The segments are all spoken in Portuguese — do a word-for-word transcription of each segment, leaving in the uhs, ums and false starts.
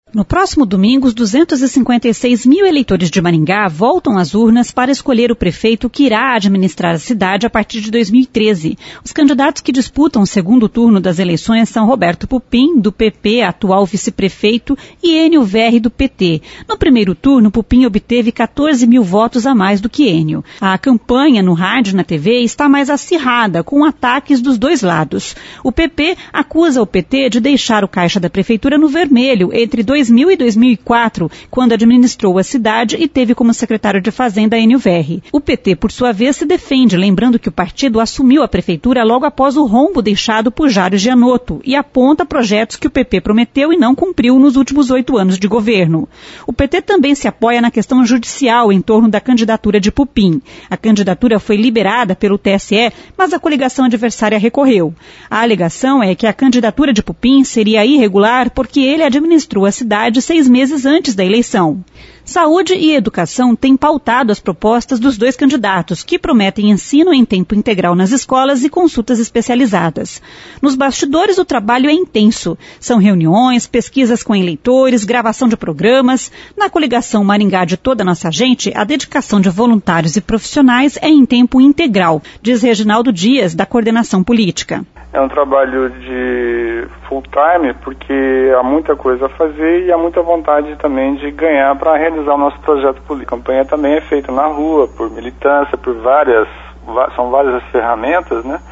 No próximo domingo, os duzentos e cinquenta e seis mil eleitores de Maringá voltam às urnas para escolher o prefeito que irá administrar a cidade a partir de dois mil e treze. Os candidatos que disputam o segundo turno das eleições são Roberto Pupim, do P P, atual vice-prefeito, e Enio Verri, do P T. No primeiro turno, Pupim obteve quatorze mil votos a mais do que Enio. A campanha no rádio e na T V está mais acirrada, com ataques dos dois lados. O P P acusa o P T de deixar o caixa da prefeitura no vermelho entre dois mil e dois mil e quatro, quando administrou a cidade e teve como secretário de Fazenda Enio Verri. O P T, por sua vez, se defende, lembrando que o partido assumiu a prefeitura logo após o rombo deixado por Jário Gianotto e aponta projetos que o P P prometeu e não cumpriu nos últimos oito anos de governo. O P T também se apoia na questão judicial em torno da candidatura de Pupim. A candidatura foi liberada pelo T S E, mas a coligação adversária recorreu. A alegação é que a candidatura de Pupim seria irregular porque ele administrou a cidade seis meses antes da eleição. Saúde e educação têm pautado as propostas dos dois candidatos, que prometem ensino em tempo integral nas escolas e consultas especializadas. Nos bastidores, o trabalho é intenso. São reuniões, pesquisas com eleitores, gravação de programas. Na coligação Maringá de Toda a Nossa Gente, a dedicação de voluntários e profissionais é em tempo integral, diz Reginaldo Dias, da coordenação política. É um trabalho de full time, porque há muita coisa a fazer e há muita vontade também de ganhar para realizar o nosso projeto político. A campanha também é feita na rua, por militância, por várias, são várias as ferramentas, né?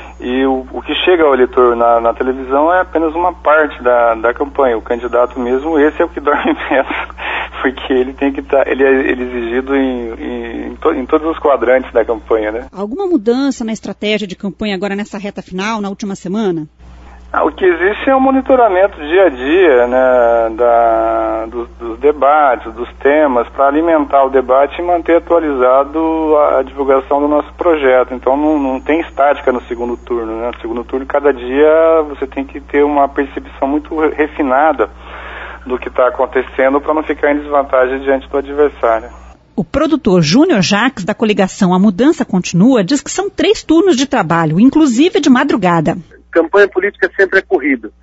E o, o que chega ao eleitor na, na televisão é apenas uma parte da, da campanha. O candidato mesmo, esse é o que dorme mesmo, porque ele tem que estar, tá, ele, é, ele é exigido em, em, em, to, em todos os quadrantes da campanha, né? Alguma mudança na estratégia de campanha agora nessa reta final, na última semana? Ah, o que existe é um monitoramento dia a dia, né, da, dos, dos debates, dos temas, para alimentar o debate e manter atualizado a, a divulgação do nosso projeto. Então não, não tem estática no segundo turno, né? No segundo turno, cada dia você tem que ter uma percepção muito refinada do que está acontecendo para não ficar em desvantagem diante do adversário. O produtor Júnior Jacques, da coligação A Mudança Continua, diz que são três turnos de trabalho, inclusive de madrugada. Campanha política sempre é corrido.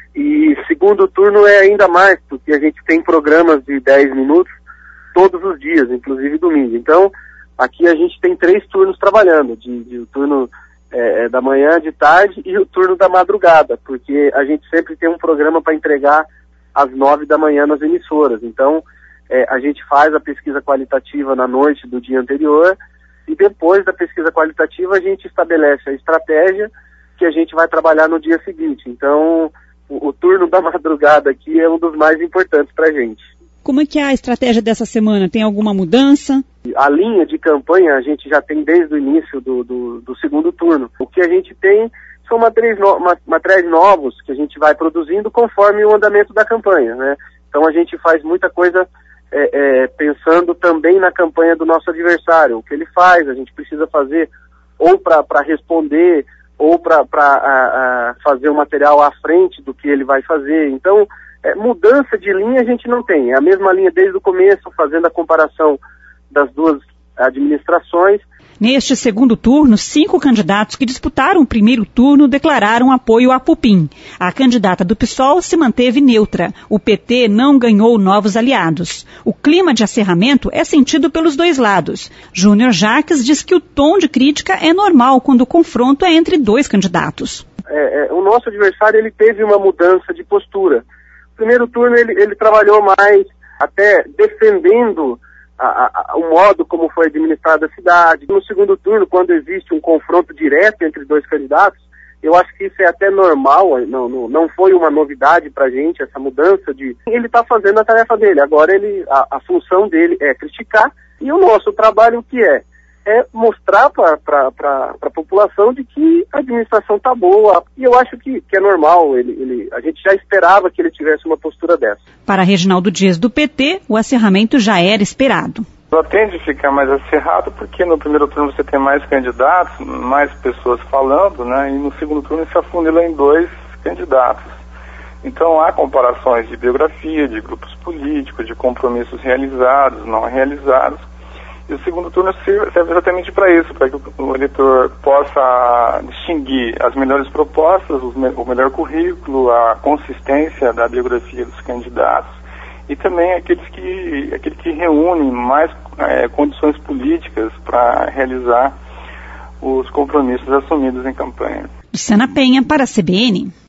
E segundo turno é ainda mais, porque a gente tem programas de dez minutos todos os dias, inclusive domingo. Então, aqui a gente tem três turnos trabalhando, de, de o turno é, da manhã, de tarde e o turno da madrugada, porque a gente sempre tem um programa para entregar às nove da manhã nas emissoras. Então, é, a gente faz a pesquisa qualitativa na noite do dia anterior e depois da pesquisa qualitativa a gente estabelece a estratégia que a gente vai trabalhar no dia seguinte. Então, o, o turno da madrugada aqui é um dos mais importantes para a gente. Como é que é a estratégia dessa semana? Tem alguma mudança? A linha de campanha a gente já tem desde o início do, do, do segundo turno. O que a gente tem são materiais, no, materiais novos que a gente vai produzindo conforme o andamento da campanha, né? Então a gente faz muita coisa é, é, pensando também na campanha do nosso adversário. O que ele faz, a gente precisa fazer ou para responder ou para fazer o material à frente do que ele vai fazer. Então, é, mudança de linha a gente não tem. É a mesma linha desde o começo, fazendo a comparação das duas administrações. Neste segundo turno, cinco candidatos que disputaram o primeiro turno declararam apoio a Pupim. A candidata do PSOL se manteve neutra. O P T não ganhou novos aliados. O clima de acerramento é sentido pelos dois lados. Júnior Jacques diz que o tom de crítica é normal quando o confronto é entre dois candidatos. É, é, o nosso adversário ele teve uma mudança de postura. No primeiro turno ele, ele trabalhou mais até defendendo A, a, o modo como foi administrada a cidade. No segundo turno, quando existe um confronto direto entre dois candidatos, eu acho que isso é até normal, não, não, não foi uma novidade pra gente, essa mudança de... Ele está fazendo a tarefa dele, agora ele, a, a função dele é criticar, e o nosso trabalho o que é? É mostrar para a população de que a administração está boa, e eu acho que, que é normal, ele, ele, a gente já esperava que ele tivesse uma postura dessa. Para Reginaldo Dias do P T, o acerramento já era esperado. Só tende a ficar mais acirrado porque no primeiro turno você tem mais candidatos, mais pessoas falando, né, e no segundo turno se afunila em dois candidatos. Então há comparações de biografia, de grupos políticos, de compromissos realizados, não realizados. E o segundo turno serve exatamente para isso, para que o eleitor possa distinguir as melhores propostas, o melhor currículo, a consistência da biografia dos candidatos e também aqueles que, aqueles que reúnem mais é, condições políticas para realizar os compromissos assumidos em campanha. Luciana Penha para a C B N.